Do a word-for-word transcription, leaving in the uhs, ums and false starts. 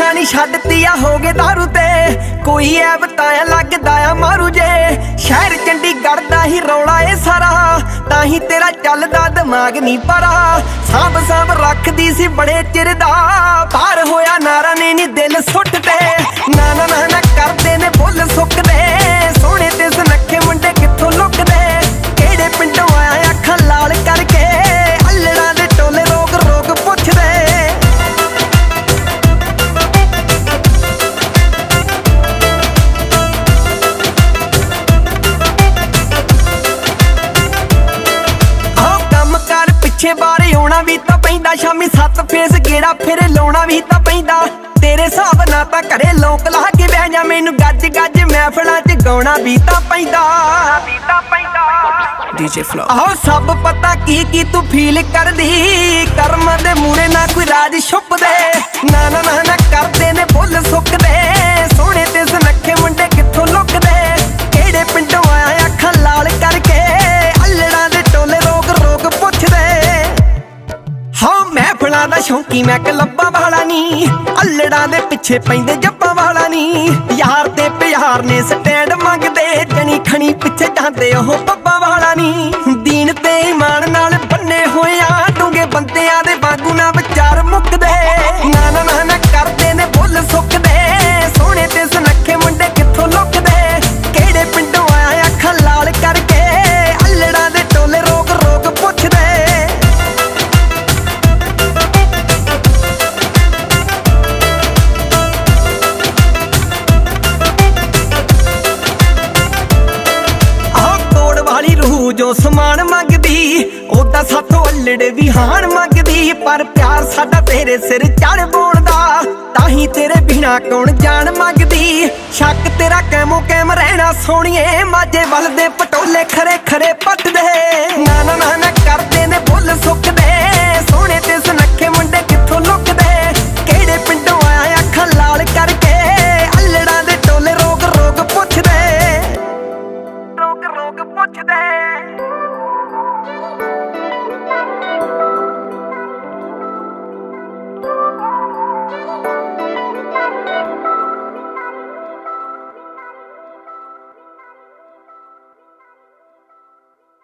दुनिया नी छड्डती आ हो गए दारू ते कोई ऐ बताया लगदा आ मारू जे शहर चंडीगढ़ दा ही रौला ए सारा ताही तेरा चलदा दिमाग नी परा सांभ सांभ रखदी सी बड़े चिर दा पार होया नारा ने नी दिल सुट ते ना ना ना ना करदे ने बुल सुकदे सोहणे ते सुनखे मुंडे कित्थों लुकदे किहड़े पिंडों आया अखां लाल करके अल्लड़ां दे टोले रोग रोग पुछदे पिछे बारे आना भी तां पैंदा शामी सत्त फेस गेड़ा फिर लाउणा भी तां पैंदा तेरे हिसाब ना तां घरे लोक ला के बह जा मैनू गज गज महफिलां च गाउणा भी तां पैंदा डीजे फ्लो आहो सब पता की की तू फील करदी कर्म दे मूरे ना कोई राज छुप दे ना ना ना ना करदे ने बुल सुकदे सोहणे ते सुनखे मुंडे कित्थों लुकदे किहड़े पिंडों आया अखां लाल करके अल्लड़ां दे टोले रोग रोग पुछदे हाँ महफिलां दा शौकी मैं कलब्बा वाला नी अल्लड़ां दे पिछे पैंदे जब्बां वाला नी यार ते प्यार ने स्टैंड मंगदे जनी खनी पिछे जांदे ओह पब्बा वाला नी दीन ते ईमान नाल बन्ने होया डूंगे बंदियां दे वांगू ना विचार मुकदे ना ना ना ना करदे ने बुल सुकदे सोहणे ते सुनखे मुंडे कित्थों लुकदे किहड़े पिंडों आया अखां लाल करके अल्लड़ां दे टोले रोग रोग पुछदे जो समान मंगदी ओदा साथों अल्लड़े भी हाण मंगदी पर प्यार साडा तेरे सिर चढ़ बोलदा ताही तेरे बिना कौन जान मंगदी शक तेरा कैमो कैम रहना सोहणीए माजे वल दे पटोले खरे खरे पट दे ना ना ना ना करदे ने बुल सुकदे